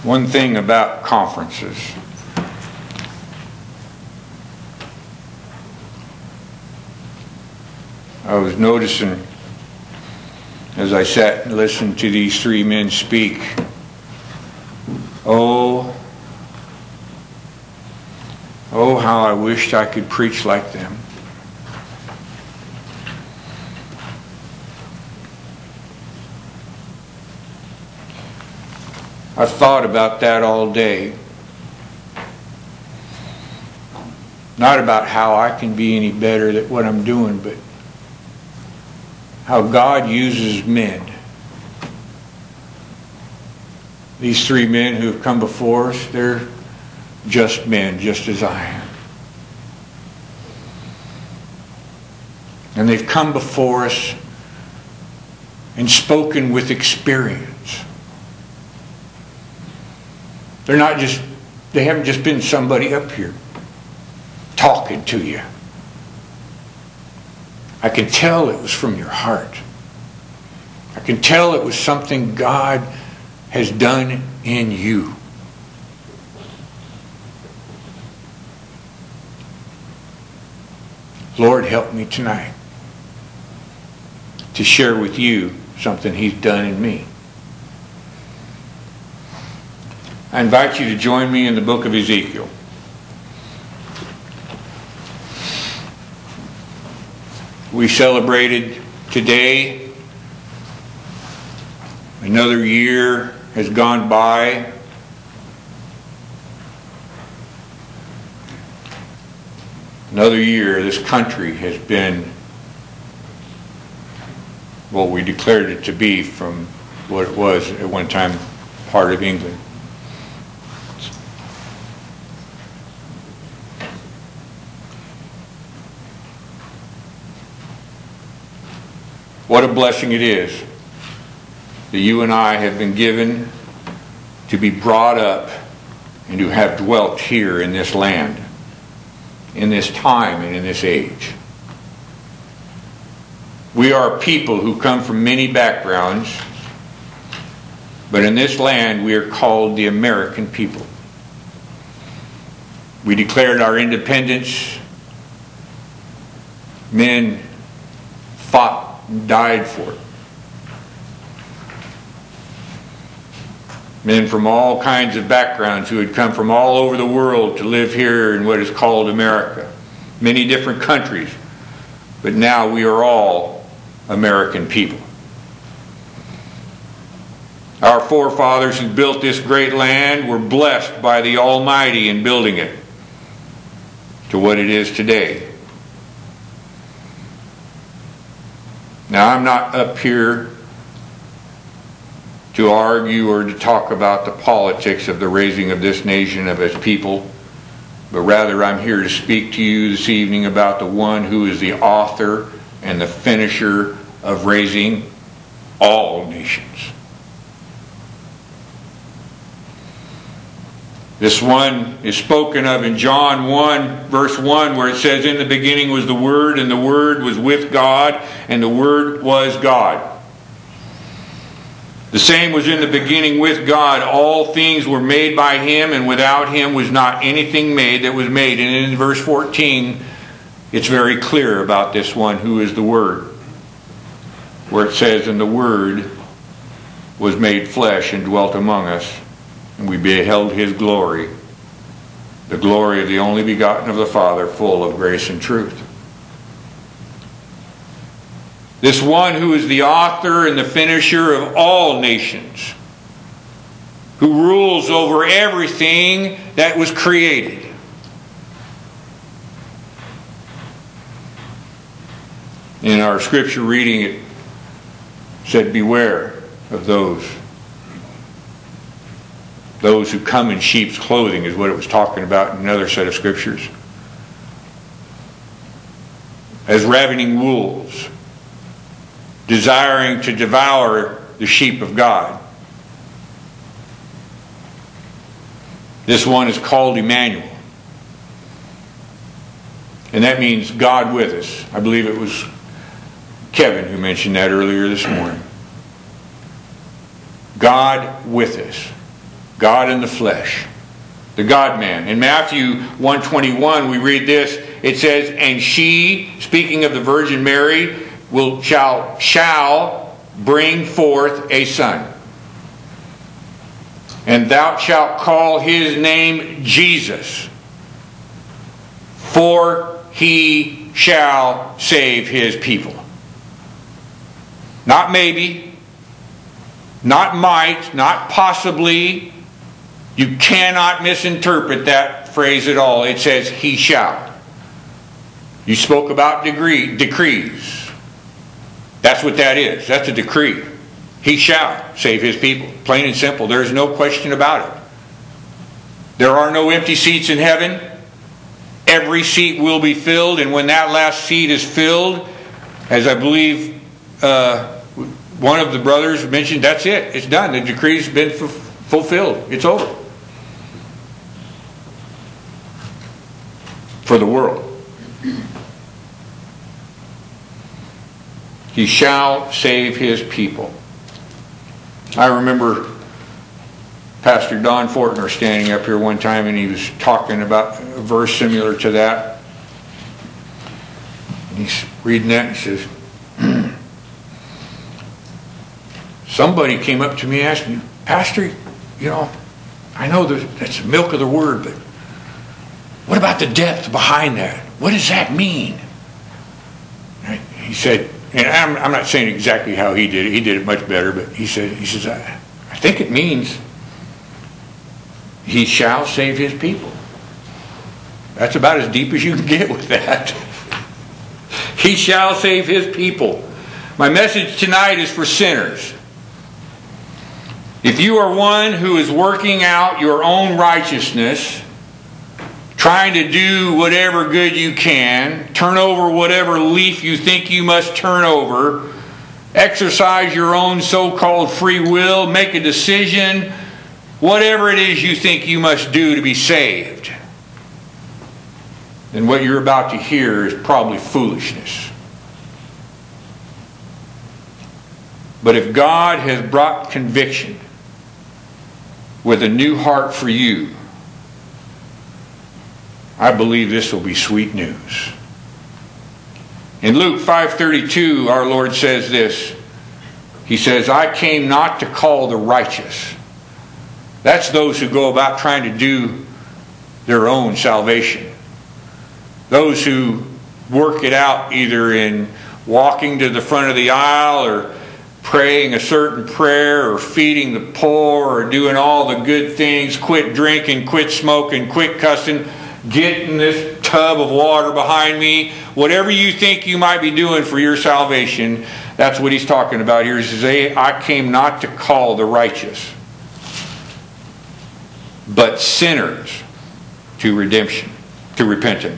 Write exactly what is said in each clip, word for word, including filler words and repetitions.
One thing about conferences. I was noticing as I sat and listened to these three men speak, oh, oh, how I wished I could preach like them. I've thought about that all day. Not about how I can be any better at what I'm doing, but how God uses men. These three men who have come before us, they're just men, just as I am. And they've come before us and spoken with experience. They're not just, they haven't just been somebody up here talking to you. I can tell it was from your heart. I can tell it was something God has done in you. Lord, help me tonight to share with you something He's done in me. I invite you to join me in the book of Ezekiel. We celebrated today. Another year has gone by. Another year this country has been what we declared it to be from what it was at one time part of England. What a blessing it is that you and I have been given to be brought up and to have dwelt here in this land, in this time and in this age. We are people who come from many backgrounds, but in this land we are called the American people. We declared our independence. Men fought and died for it. Men from all kinds of backgrounds who had come from all over the world to live here in what is called America. Many different countries. But now we are all American people. Our forefathers who built this great land were blessed by the Almighty in building it to what it is today. Now, I'm not up here to argue or to talk about the politics of the raising of this nation of its people, but rather I'm here to speak to you this evening about the one who is the author and the finisher of raising all nations. This one is spoken of in John one, verse one, where it says, "In the beginning was the Word, and the Word was with God, and the Word was God. The same was in the beginning with God. All things were made by Him, and without Him was not anything made that was made." And in verse fourteen, it's very clear about this one who is the Word, where it says, "And the Word was made flesh and dwelt among us, and we beheld His glory, the glory of the only begotten of the Father, full of grace and truth." This one who is the author and the finisher of all nations, who rules over everything that was created. In our scripture reading, it said, "Beware of those Those who come in sheep's clothing," is what it was talking about in another set of scriptures. "As ravening wolves, desiring to devour the sheep of God." This one is called Emmanuel. And that means God with us. I believe it was Kevin who mentioned that earlier this morning. God with us. God in the flesh. The God-man. In Matthew one twenty-one, we read this. It says, and she, speaking of the Virgin Mary, will shall shall bring forth a son. And thou shalt call his name Jesus, for he shall save his people. Not maybe, not might, not possibly. You cannot misinterpret that phrase at all. It says, he shall. You spoke about degree, decrees. That's what that is. That's a decree. He shall save his people. Plain and simple. There is no question about it. There are no empty seats in heaven. Every seat will be filled, and when that last seat is filled, as I believe uh, one of the brothers mentioned, that's it. It's done. The decree's been f- fulfilled. It's over. For the world. He shall save his people. I remember Pastor Don Fortner standing up here one time, and he was talking about a verse similar to that. And he's reading that and he says, somebody came up to me and asked me, Pastor, you know, I know that's the milk of the word, but what about the depth behind that? What does that mean? He said, and I'm, I'm not saying exactly how he did it. He did it much better, but he said, he says, I, I think it means he shall save his people. That's about as deep as you can get with that. He shall save his people. My message tonight is for sinners. If you are one who is working out your own righteousness, trying to do whatever good you can, turn over whatever leaf you think you must turn over, exercise your own so-called free will, make a decision, whatever it is you think you must do to be saved, then what you're about to hear is probably foolishness. But if God has brought conviction with a new heart for you, I believe this will be sweet news. In Luke five thirty-two, our Lord says this. He says, I came not to call the righteous. That's those who go about trying to do their own salvation. Those who work it out either in walking to the front of the aisle or praying a certain prayer or feeding the poor or doing all the good things, quit drinking, quit smoking, quit cussing, getting this tub of water behind me. Whatever you think you might be doing for your salvation, that's what he's talking about here. He says, hey, I came not to call the righteous, but sinners to redemption, to repentance.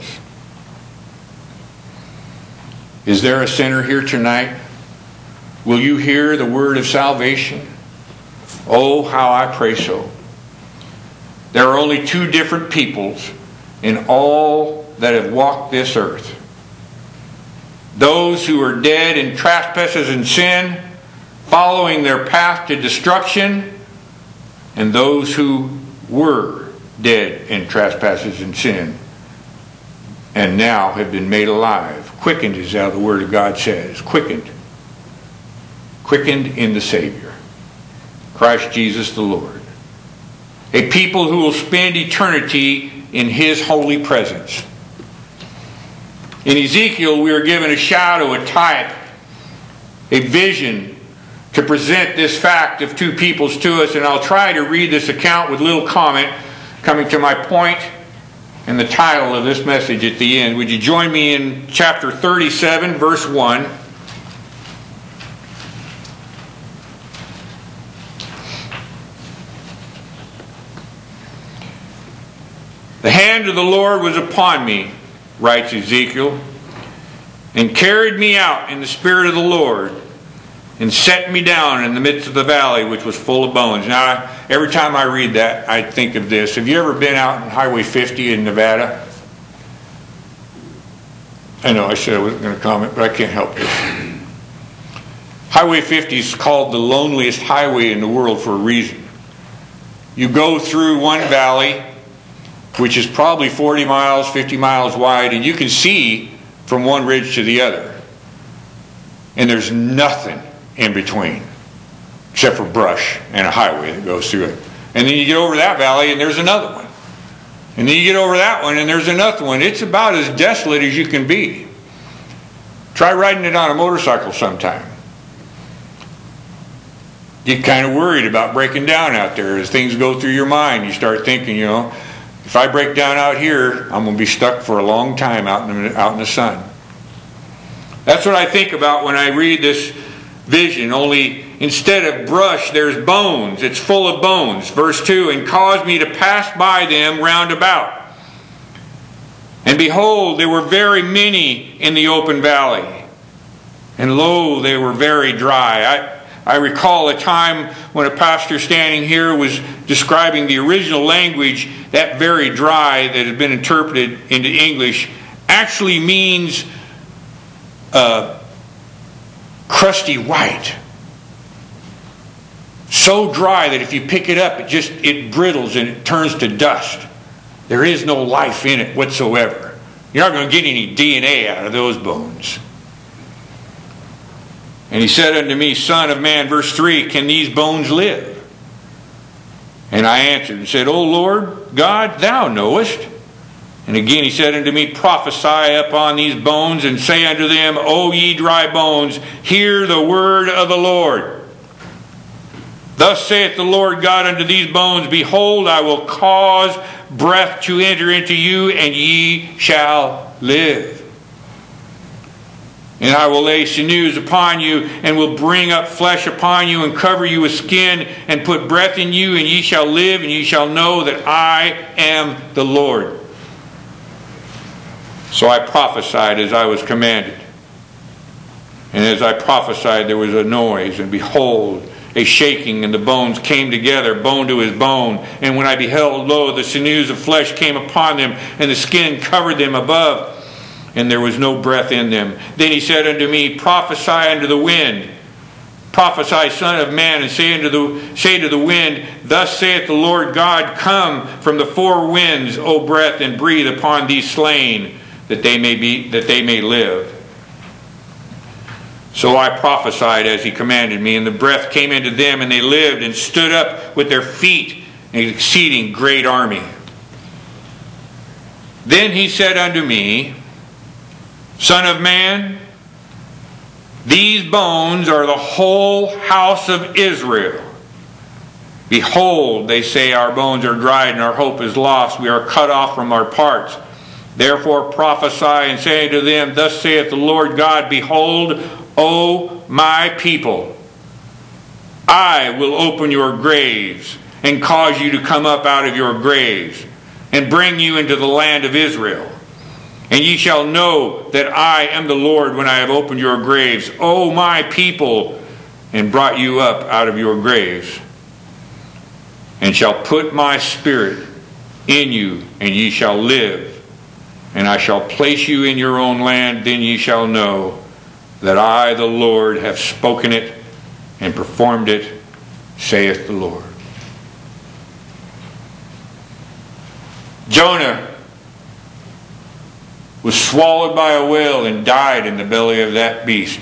Is there a sinner here tonight? Will you hear the word of salvation? Oh, how I pray so. There are only two different peoples in all that have walked this earth. Those who are dead in trespasses and sin, following their path to destruction, and those who were dead in trespasses and sin, and now have been made alive. Quickened is how the Word of God says. Quickened. Quickened in the Savior, Christ Jesus the Lord. A people who will spend eternity in His holy presence. In Ezekiel, we are given a shadow, a type, a vision to present this fact of two peoples to us. And I'll try to read this account with little comment, coming to my point and the title of this message at the end. Would you join me in chapter thirty-seven, verse one? The hand of the Lord was upon me, writes Ezekiel, and carried me out in the spirit of the Lord, and set me down in the midst of the valley, which was full of bones. Now, every time I read that, I think of this. Have you ever been out on Highway fifty in Nevada? I know I said I wasn't going to comment, but I can't help this. Highway fifty is called the loneliest highway in the world for a reason. you go through one valley, which is probably forty miles, fifty miles wide, and you can see from one ridge to the other. And there's nothing in between, except for brush and a highway that goes through it. And then you get over that valley and there's another one. And then you get over that one and there's another one. It's about as desolate as you can be. Try riding it on a motorcycle sometime. Get kind of worried about breaking down out there as things go through your mind. You start thinking, you know, if I break down out here, I'm going to be stuck for a long time out in the, out in the sun. That's what I think about when I read this vision. Only instead of brush, there's bones. It's full of bones. Verse two, and caused me to pass by them round about. And behold, there were very many in the open valley. And lo, they were very dry. I, I recall a time when a pastor standing here was describing the original language. That very dry that has been interpreted into English actually means uh, crusty white. So dry that if you pick it up, it just it brittles and it turns to dust. There is no life in it whatsoever. You're not going to get any D N A out of those bones. And he said unto me, Son of man, verse three, can these bones live? And I answered and said, O Lord God, thou knowest. And again he said unto me, prophesy upon these bones, and say unto them, O ye dry bones, hear the word of the Lord. Thus saith the Lord God unto these bones, behold, I will cause breath to enter into you, and ye shall live. And I will lay sinews upon you, and will bring up flesh upon you, and cover you with skin, and put breath in you, and ye shall live, and ye shall know that I am the Lord. So I prophesied as I was commanded. And as I prophesied, there was a noise, and behold, a shaking, and the bones came together, bone to his bone. And when I beheld, lo, the sinews of flesh came upon them, and the skin covered them above, and there was no breath in them. Then he said unto me, prophesy unto the wind. Prophesy, son of man, and say unto the say to the wind, thus saith the Lord God, come from the four winds, O breath, and breathe upon these slain, that they may be that they may live. So I prophesied as he commanded me, and the breath came into them, and they lived, and stood up with their feet, an exceeding great army. Then he said unto me, Son of man, these bones are the whole house of Israel. Behold, they say, our bones are dried, and our hope is lost. We are cut off from our parts. Therefore prophesy, and say unto them, thus saith the Lord God, behold, O my people, I will open your graves, and cause you to come up out of your graves, and bring you into the land of Israel. And ye shall know that I am the Lord when I have opened your graves, O my people, and brought you up out of your graves, and shall put my spirit in you, and ye shall live. And I shall place you in your own land, then ye shall know that I, the Lord, have spoken it and performed it, saith the Lord. Jonah was swallowed by a whale and died in the belly of that beast.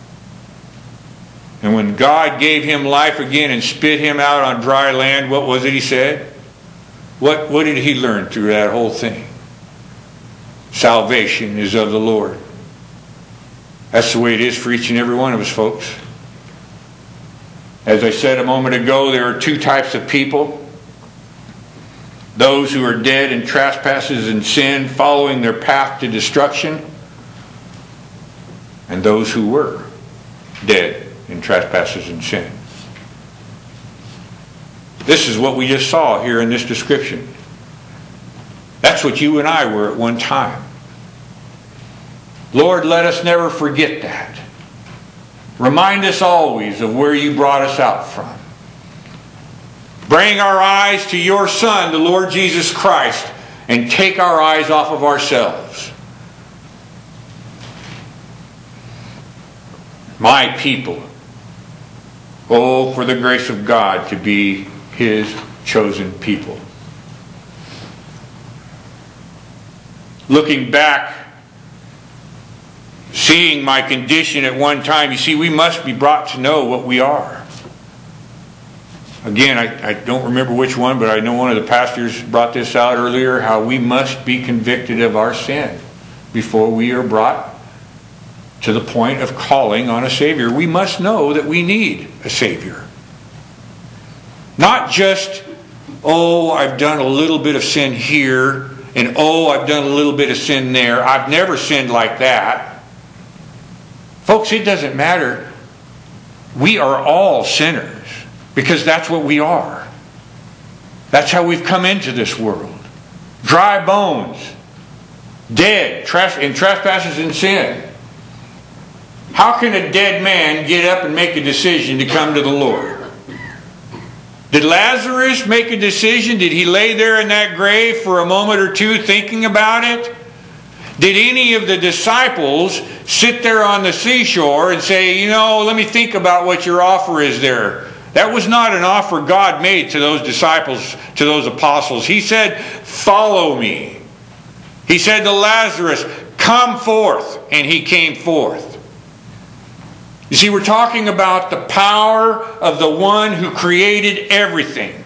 And when God gave him life again and spit him out on dry land, what was it he said? What, what did he learn through that whole thing? Salvation is of the Lord. That's the way it is for each and every one of us, folks. As I said a moment ago, there are two types of people. Those who are dead in trespasses and sin, following their path to destruction. And those who were dead in trespasses and sin. This is what we just saw here in this description. That's what you and I were at one time. Lord, let us never forget that. Remind us always of where you brought us out from. Bring our eyes to your Son, the Lord Jesus Christ, and take our eyes off of ourselves. My people, oh, for the grace of God to be His chosen people. Looking back, seeing my condition at one time, you see, we must be brought to know what we are. Again, I, I don't remember which one, but I know one of the pastors brought this out earlier, how we must be convicted of our sin before we are brought to the point of calling on a Savior. We must know that we need a Savior. Not just, oh, I've done a little bit of sin here, and oh, I've done a little bit of sin there. I've never sinned like that. Folks, it doesn't matter. We are all sinners. Because that's what we are. That's how we've come into this world. Dry bones. Dead in trespasses and sin. How can a dead man get up and make a decision to come to the Lord? Did Lazarus make a decision? Did he lay there in that grave for a moment or two thinking about it? Did any of the disciples sit there on the seashore and say, you know, let me think about what your offer is there? That was not an offer God made to those disciples, to those apostles. He said, follow me. He said to Lazarus, come forth. And he came forth. You see, we're talking about the power of the one who created everything.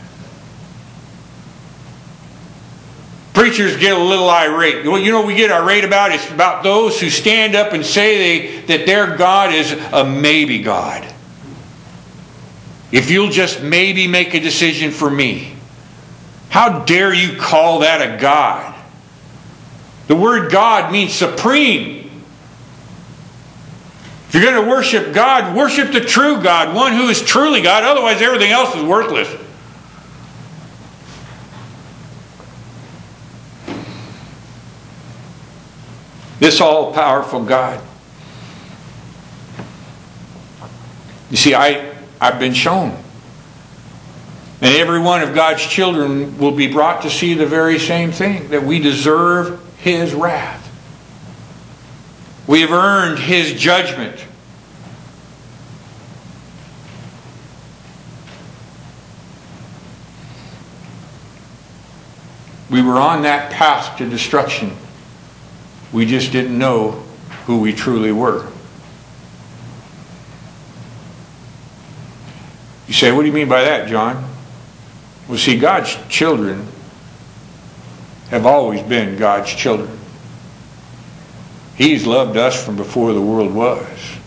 Preachers get a little irate. Well, you know what we get irate about? It's about those who stand up and say they, that their God is a maybe God. If you'll just maybe make a decision for me. How dare you call that a God? The word God means supreme. If you're going to worship God, worship the true God, one who is truly God. Otherwise, everything else is worthless. This all-powerful God. You see, I... I've been shown. And every one of God's children will be brought to see the very same thing, that we deserve His wrath. We have earned His judgment. We were on that path to destruction. We just didn't know who we truly were. You say, what do you mean by that, John? Well, see, God's children have always been God's children. He's loved us from before the world was.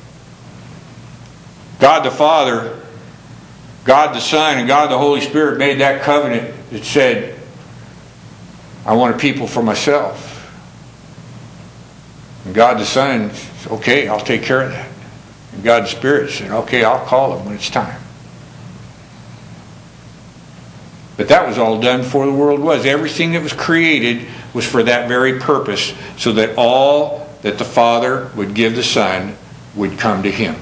God the Father, God the Son, and God the Holy Spirit made that covenant that said, I want a people for myself. And God the Son said, okay, I'll take care of that. And God the Spirit said, okay, I'll call them when it's time. But that was all done before the world was. Everything that was created was for that very purpose, so that all that the Father would give the Son would come to Him.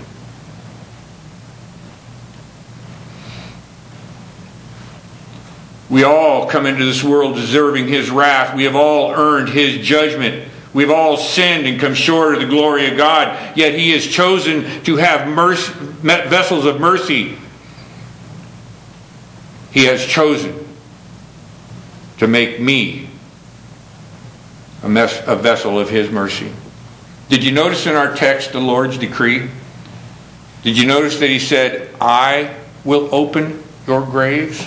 We all come into this world deserving His wrath. We have all earned His judgment. We've all sinned and come short of the glory of God. Yet He has chosen to have mercy, vessels of mercy. He has chosen to make me a, mess, a vessel of His mercy. Did you notice in our text the Lord's decree? Did you notice that He said, I will open your graves?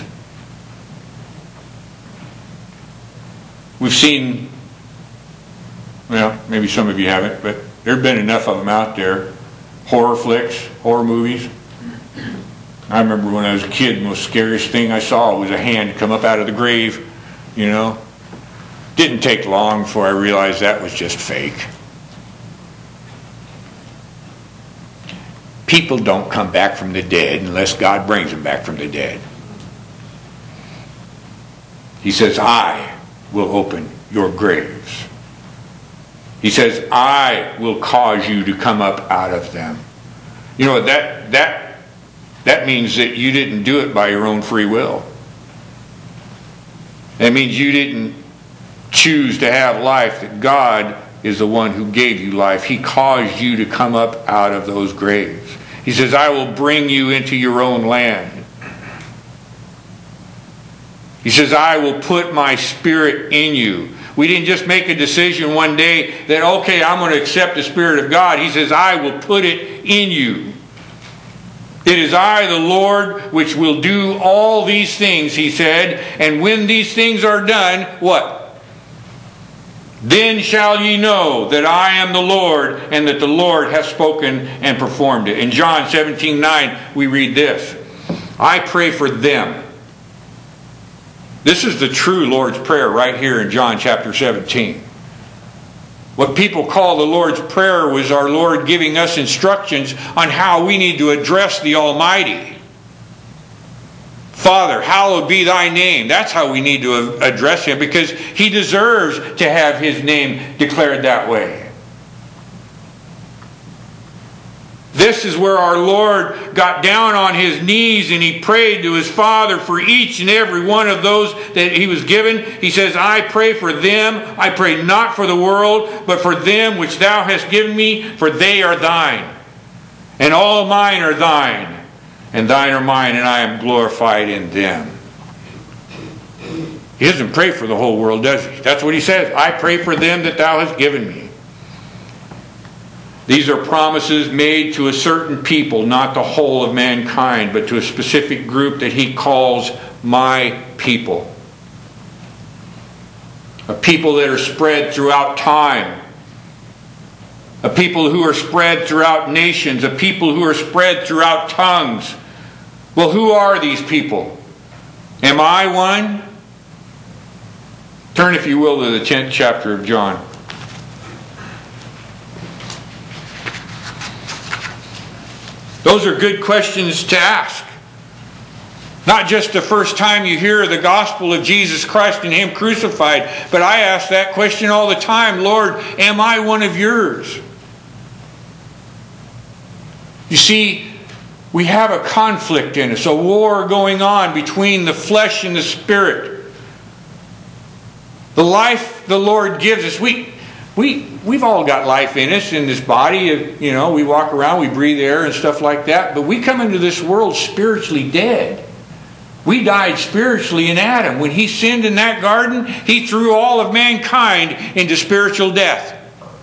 We've seen, well, maybe some of you haven't, but there have been enough of them out there. Horror flicks, horror movies. I remember when I was a kid, the most scariest thing I saw was a hand come up out of the grave, you know. Didn't take long before I realized that was just fake. People don't come back from the dead unless God brings them back from the dead. He says, I will open your graves. He says, I will cause you to come up out of them. You know, that that That means that you didn't do it by your own free will. That means you didn't choose to have life, that God is the one who gave you life. He caused you to come up out of those graves. He says, I will bring you into your own land. He says, I will put my Spirit in you. We didn't just make a decision one day that, okay, I'm going to accept the Spirit of God. He says, I will put it in you. It is I, the Lord, which will do all these things, he said. And when these things are done, what? Then shall ye know that I am the Lord, and that the Lord hath spoken and performed it. In John seventeen nine, we read this. I pray for them. This is the true Lord's Prayer right here in John chapter seventeen. What people call the Lord's Prayer was our Lord giving us instructions on how we need to address the Almighty. Father, hallowed be thy name. That's how we need to address him, because he deserves to have his name declared that way. This is where our Lord got down on his knees and he prayed to his Father for each and every one of those that he was given. He says, I pray for them. I pray not for the world, but for them which thou hast given me, for they are thine. And all mine are thine, and thine are mine, and I am glorified in them. He doesn't pray for the whole world, does he? That's what he says. I pray for them that thou hast given me. These are promises made to a certain people, not the whole of mankind, but to a specific group that he calls my people. A people that are spread throughout time. A people who are spread throughout nations. A people who are spread throughout tongues. Well, who are these people? Am I one? Turn, if you will, to the tenth chapter of John. Those are good questions to ask. Not just the first time you hear the gospel of Jesus Christ and him crucified, but I ask that question all the time. Lord, am I one of yours? You see, we have a conflict in us, a war going on between the flesh and the spirit. The life the Lord gives us, we... We, we've all got life in us, in this body. You know, we walk around, we breathe air and stuff like that. But we come into this world spiritually dead. We died spiritually in Adam. When he sinned in that garden, he threw all of mankind into spiritual death.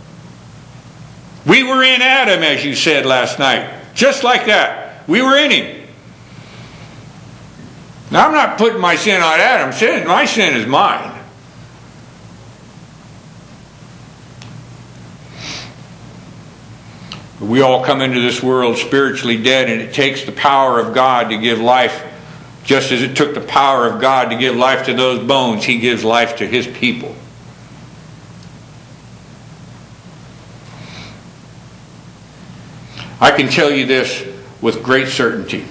We were in Adam, as you said last night. Just like that. We were in him. Now, I'm not putting my sin on Adam's sin. My sin is mine. We all come into this world spiritually dead, and it takes the power of God to give life. Just as it took the power of God to give life to those bones, he gives life to his people. I can tell you this with great certainty.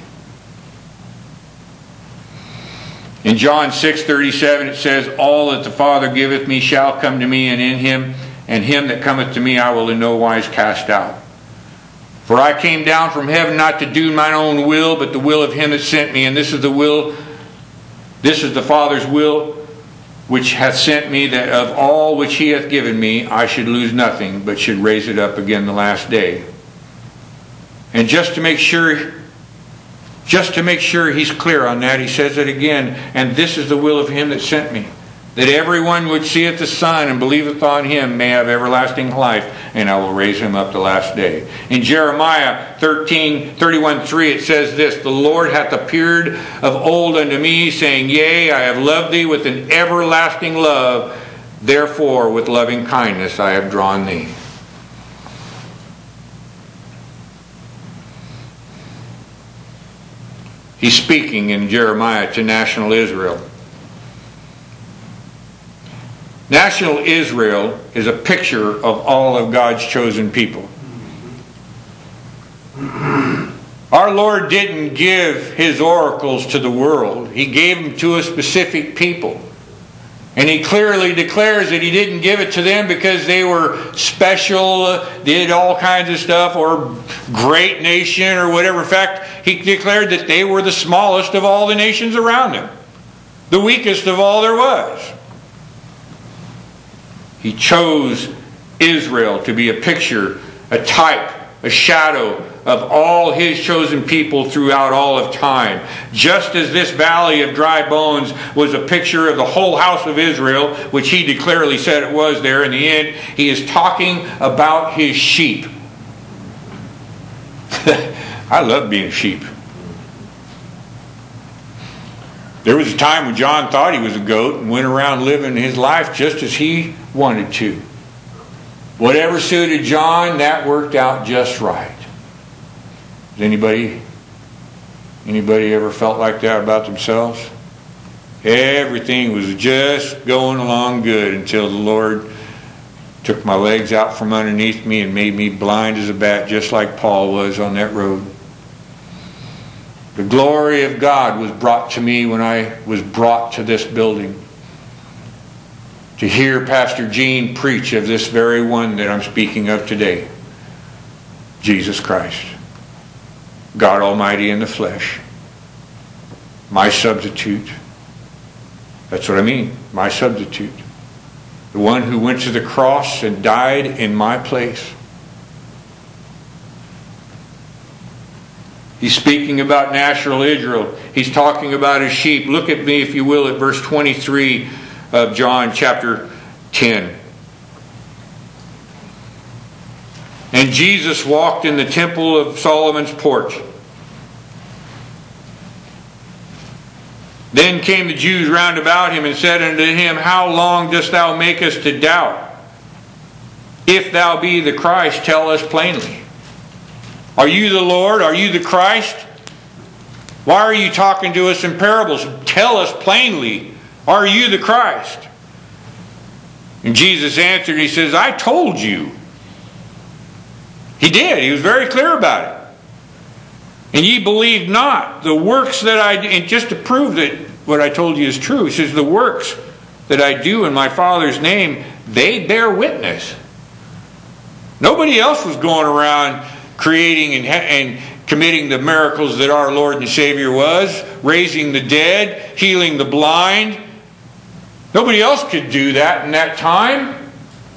In John six thirty-seven it says, all that the Father giveth me shall come to me, and in him, and him that cometh to me I will in no wise cast out. For I came down from heaven not to do mine own will, but the will of him that sent me. And this is the will, this is the Father's will, which hath sent me, that of all which he hath given me, I should lose nothing, but should raise it up again the last day. And just to make sure, just to make sure he's clear on that, he says it again. And this is the will of him that sent me, that everyone which seeth the Son and believeth on him may have everlasting life, and I will raise him up the last day. In Jeremiah thirteen, thirty-one, three it says this, the Lord hath appeared of old unto me, saying, yea, I have loved thee with an everlasting love, therefore with loving kindness I have drawn thee. He's speaking in Jeremiah to national Israel. National Israel is a picture of all of God's chosen people. Our Lord didn't give his oracles to the world. He gave them to a specific people. And he clearly declares that he didn't give it to them because they were special, did all kinds of stuff, or great nation or whatever. In fact, he declared that they were the smallest of all the nations around them. The weakest of all there was. He chose Israel to be a picture, a type, a shadow of all His chosen people throughout all of time. Just as this valley of dry bones was a picture of the whole house of Israel, which He clearly said it was there in the end, He is talking about His sheep. I love being sheep. There was a time when John thought he was a goat and went around living his life just as he wanted to. Whatever suited John, that worked out just right. Has anybody, anybody ever felt like that about themselves? Everything was just going along good until the Lord took my legs out from underneath me and made me blind as a bat, just like Paul was on that road. The glory of God was brought to me when I was brought to this building. To hear Pastor Gene preach of this very one that I'm speaking of today. Jesus Christ. God Almighty in the flesh. My substitute. That's what I mean. My substitute. The one who went to the cross and died in my place. He's speaking about natural Israel. He's talking about His sheep. Look at me, if you will, at verse twenty-three of John chapter ten. And Jesus walked in the temple of Solomon's porch. Then came the Jews round about Him and said unto Him, How long dost Thou make us to doubt? If Thou be the Christ, tell us plainly. Are you the Lord? Are you the Christ? Why are you talking to us in parables? Tell us plainly, are you the Christ? And Jesus answered, He says, I told you. He did. He was very clear about it. And ye believe not the works that I do. And just to prove that what I told you is true, He says, the works that I do in my Father's name, they bear witness. Nobody else was going around creating and, and committing the miracles that our Lord and Savior was, raising the dead, healing the blind. Nobody else could do that in that time.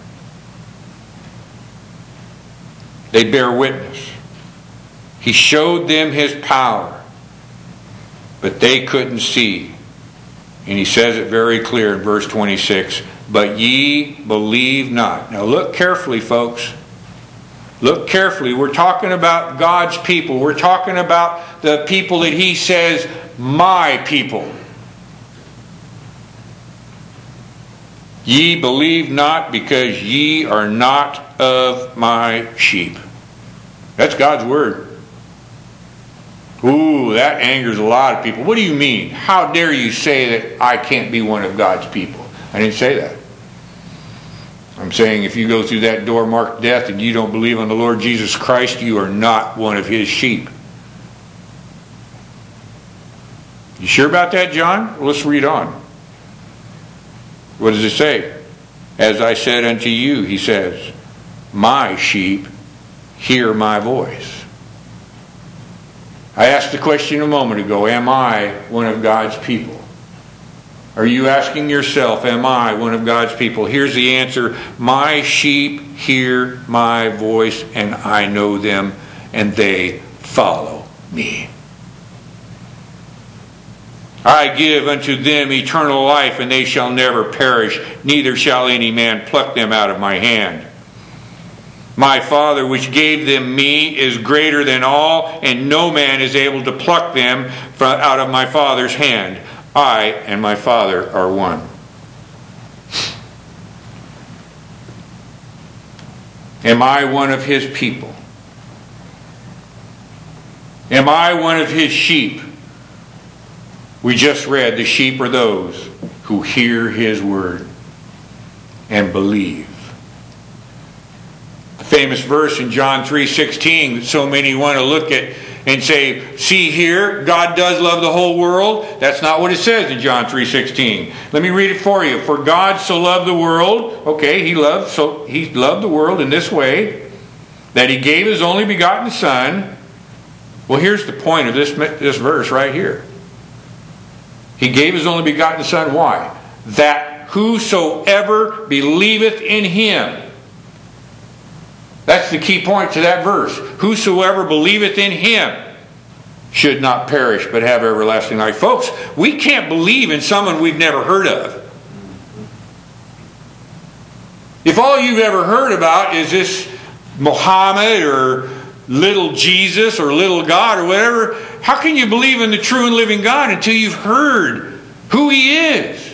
They bear witness. He showed them His power, but they couldn't see. And He says it very clear in verse twenty-six, but ye believe not. Now look carefully, folks. Look carefully. We're talking about God's people. We're talking about the people that He says, my people. Ye believe not because ye are not of my sheep. That's God's word. Ooh, that angers a lot of people. What do you mean? How dare you say that I can't be one of God's people? I didn't say that. I'm saying if you go through that door marked death and you don't believe on the Lord Jesus Christ, you are not one of His sheep. You sure about that, John? Well, let's read on. What does it say? As I said unto you, He says, my sheep hear my voice. I asked the question a moment ago, am I one of God's people? Are you asking yourself, am I one of God's people? Here's the answer. My sheep hear my voice, and I know them, and they follow me. I give unto them eternal life, and they shall never perish, neither shall any man pluck them out of my hand. My Father which gave them me is greater than all, and no man is able to pluck them from out of my Father's hand. I and my Father are one. Am I one of His people? Am I one of His sheep? We just read, the sheep are those who hear His word and believe. The famous verse in John three sixteen that so many want to look at and say, see here, God does love the whole world. That's not what it says in John three sixteen. Let me read it for you. For God so loved the world, okay, He loved so He loved the world in this way, that He gave His only begotten Son. Well, here's the point of this, this verse right here. He gave His only begotten Son, why? That whosoever believeth in Him That's the key point to that verse. Whosoever believeth in Him should not perish, but have everlasting life. Folks, we can't believe in someone we've never heard of. If all you've ever heard about is this Muhammad or little Jesus or little God or whatever, how can you believe in the true and living God until you've heard who He is?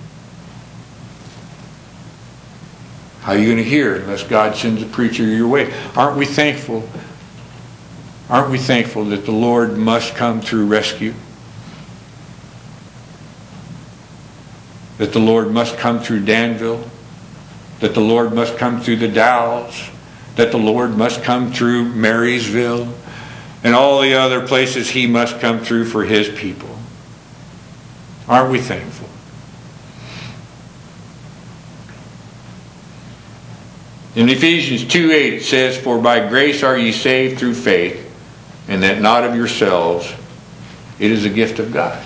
How are you going to hear unless God sends a preacher your way? Aren't we thankful? Aren't we thankful that the Lord must come through rescue? That the Lord must come through Danville? That the Lord must come through the Dalles? That the Lord must come through Marysville? And all the other places He must come through for His people. Aren't we thankful? In Ephesians two eight it says, "For by grace are ye saved through faith, and that not of yourselves, it is a gift of God."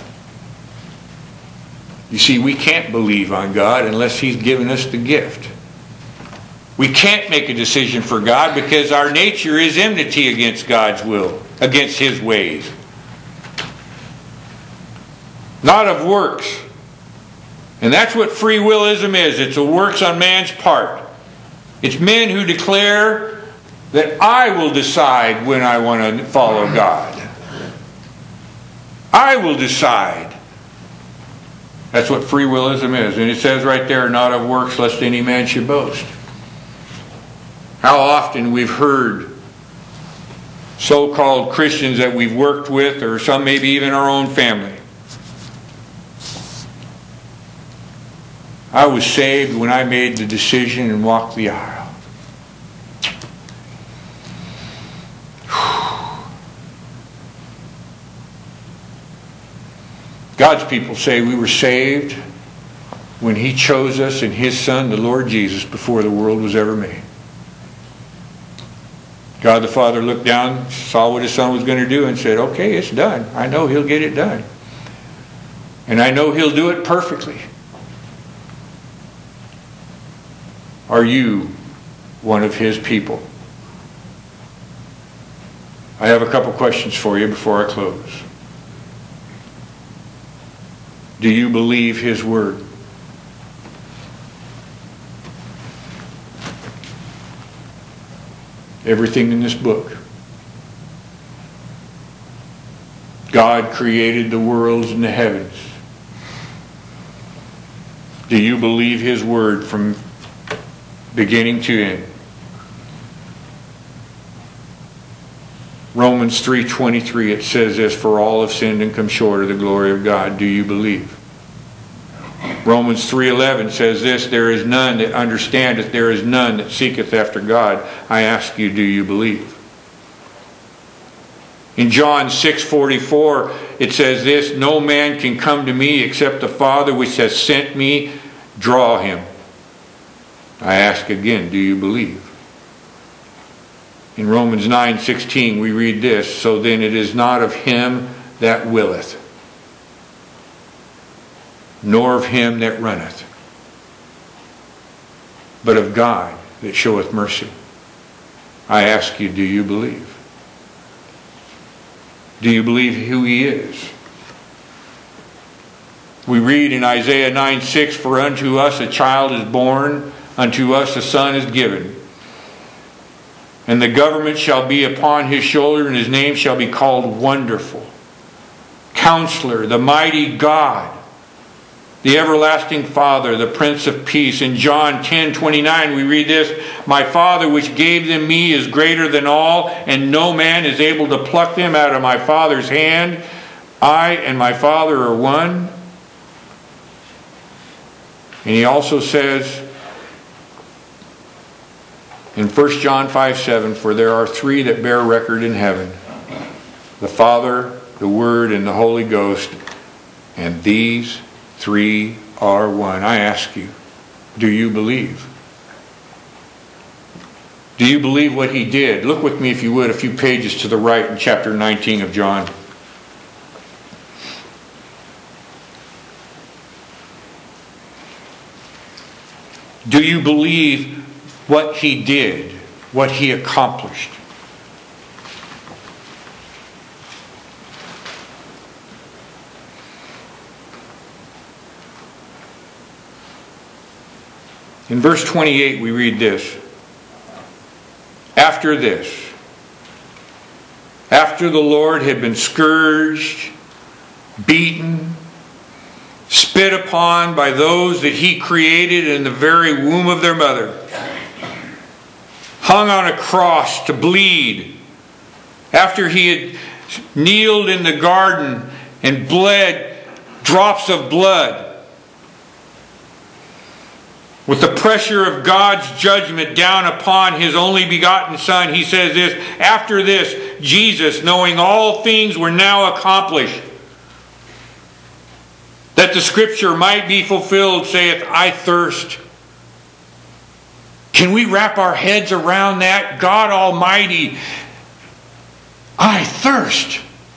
You see, we can't believe on God unless He's given us the gift. We can't make a decision for God because our nature is enmity against God's will, against His ways. Not of works. And that's what free willism is. It's a works on man's part. It's men who declare that I will decide when I want to follow God. I will decide. That's what free willism is. And it says right there, not of works lest any man should boast. How often we've heard so-called Christians that we've worked with, or some maybe even our own family. I was saved when I made the decision and walked the aisle. God's people say we were saved when He chose us in His Son, the Lord Jesus, before the world was ever made. God the Father looked down, saw what His Son was going to do, and said, okay, it's done. I know He'll get it done. And I know He'll do it perfectly. Are you one of His people? I have a couple questions for you before I close. Do you believe His Word? Everything in this book. God created the worlds and the heavens. Do you believe His Word from beginning to end? Romans three twenty-three, it says this, "For all have sinned and come short of the glory of God." Do you believe? Romans three eleven says this, "There is none that understandeth, there is none that seeketh after God." I ask you, do you believe? In John six forty-four, it says this, "No man can come to me except the Father which has sent me draw him." I ask again, do you believe? In Romans nine sixteen we read this, "So then it is not of him that willeth, nor of him that runneth, but of God that showeth mercy." I ask you, do you believe? Do you believe who He is? We read in Isaiah nine six, "For unto us a child is born, unto us a son is given. And the government shall be upon His shoulder, and His name shall be called Wonderful, Counselor, the Mighty God, the Everlasting Father, the Prince of Peace." In John ten twenty-nine we read this, "My Father which gave them me is greater than all, and no man is able to pluck them out of my Father's hand. I and my Father are one." And He also says in First John five seven, "For there are three that bear record in heaven, the Father, the Word, and the Holy Ghost, and these three are one." I ask you, do you believe? Do you believe what He did? Look with me, if you would, a few pages to the right in chapter nineteen of John. Do you believe what He did? what He accomplished. In verse twenty-eight we read this. After this, after the Lord had been scourged, beaten, spit upon by those that He created in the very womb of their mother, hung on a cross to bleed, after He had kneeled in the garden and bled drops of blood, with the pressure of God's judgment down upon His only begotten Son, He says this, after this, Jesus, knowing all things were now accomplished, that the Scripture might be fulfilled, saith, I thirst. Can we wrap our heads around that? God Almighty, I thirst.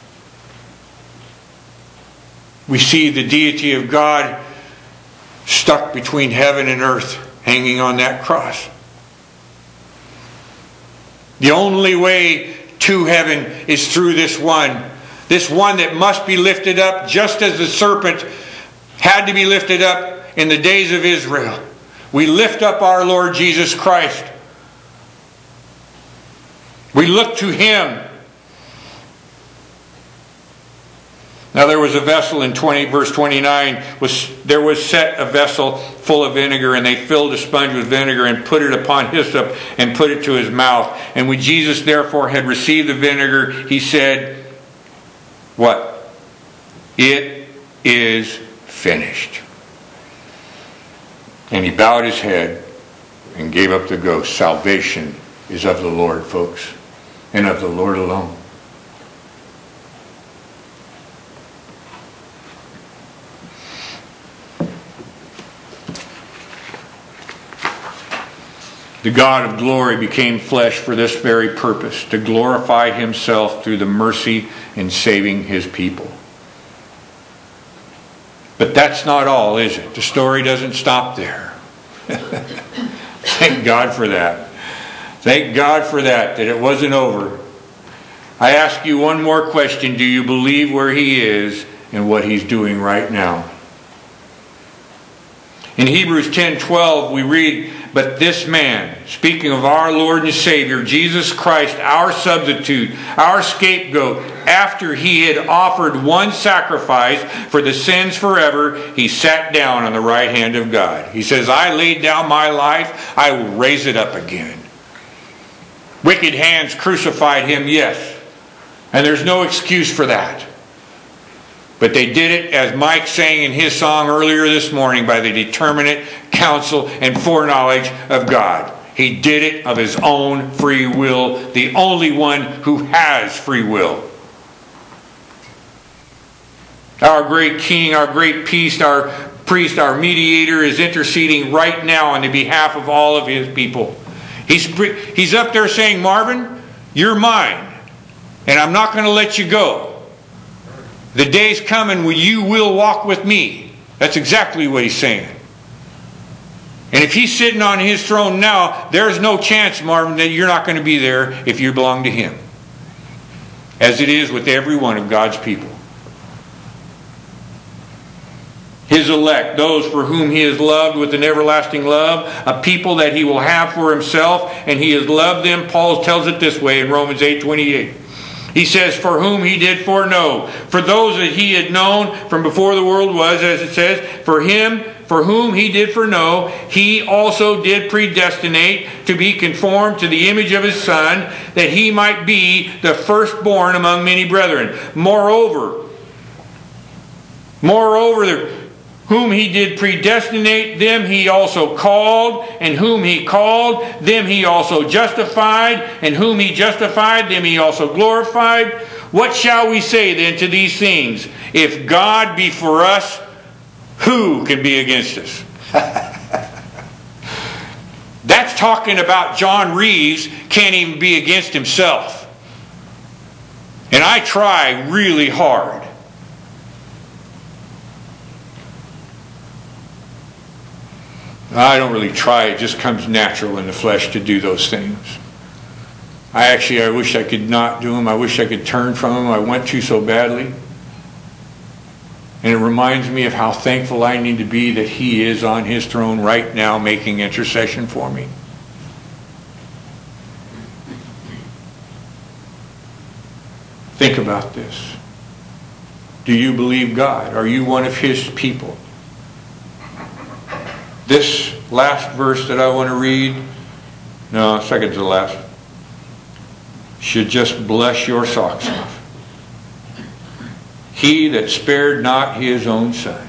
We see the deity of God stuck between heaven and earth, hanging on that cross. The only way to heaven is through this one. This one that must be lifted up, just as the serpent had to be lifted up in the days of Israel. We lift up our Lord Jesus Christ. We look to Him. Now there was a vessel in twenty, verse twenty-nine, was, there was set a vessel full of vinegar, and they filled a sponge with vinegar and put it upon hyssop and put it to His mouth. And when Jesus therefore had received the vinegar, He said, what? It is finished. And He bowed His head and gave up the ghost. Salvation is of the Lord, folks, and of the Lord alone. The God of glory became flesh for this very purpose, to glorify Himself through the mercy in saving His people. But that's not all, is it? The story doesn't stop there. Thank God for that. Thank God for that, that it wasn't over. I ask you one more question. Do you believe where He is and what He's doing right now? In Hebrews ten twelve we read, but this man, speaking of our Lord and Savior, Jesus Christ, our substitute, our scapegoat, after He had offered one sacrifice for the sins forever, He sat down on the right hand of God. He says, I laid down my life, I will raise it up again. Wicked hands crucified Him, yes. And there's no excuse for that. But they did it, as Mike sang in his song earlier this morning, by the determinate counsel and foreknowledge of God. He did it of His own free will, the only one who has free will. Our great King, our great priest, our priest, our mediator is interceding right now on the behalf of all of His people. He's, he's up there saying, Marvin, you're mine, and I'm not going to let you go. The day's coming when you will walk with me. That's exactly what He's saying. And if He's sitting on His throne now, there's no chance, Marvin, that you're not going to be there if you belong to Him. As it is with every one of God's people. His elect, those for whom He has loved with an everlasting love, a people that He will have for Himself, and He has loved them. Paul tells it this way in Romans eight twenty-eight. He says, for whom He did foreknow. For those that He had known from before the world was, as it says, for him, for whom He did foreknow, He also did predestinate to be conformed to the image of His Son, that He might be the firstborn among many brethren. Moreover, moreover, whom He did predestinate, them He also called, and whom He called, them He also justified, and whom He justified, them He also glorified. What shall we say then to these things? If God be for us, who can be against us? That's talking about John Reeves can't even be against himself. And I try really hard. I don't really try. It just comes natural in the flesh to do those things. I actually, I wish I could not do them. I wish I could turn from them. I want to so badly. And it reminds me of how thankful I need to be that He is on His throne right now making intercession for me. Think about this. Do you believe God? Are you one of His people? This last verse that I want to read, no, second to the last, should just bless your socks off. He that spared not His own Son,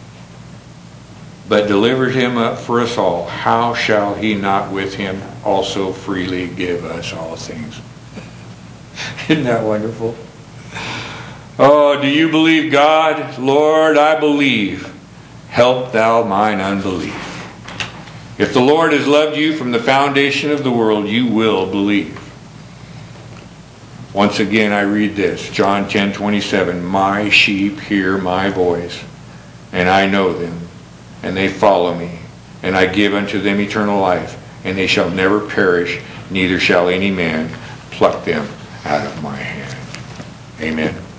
but delivered Him up for us all, how shall He not with Him also freely give us all things? Isn't that wonderful? Oh, do you believe God? Lord, I believe. Help thou mine unbelief. If the Lord has loved you from the foundation of the world, you will believe. Once again, I read this, John ten twenty-seven. My sheep hear my voice, and I know them, and they follow me, and I give unto them eternal life, and they shall never perish, neither shall any man pluck them out of my hand. Amen.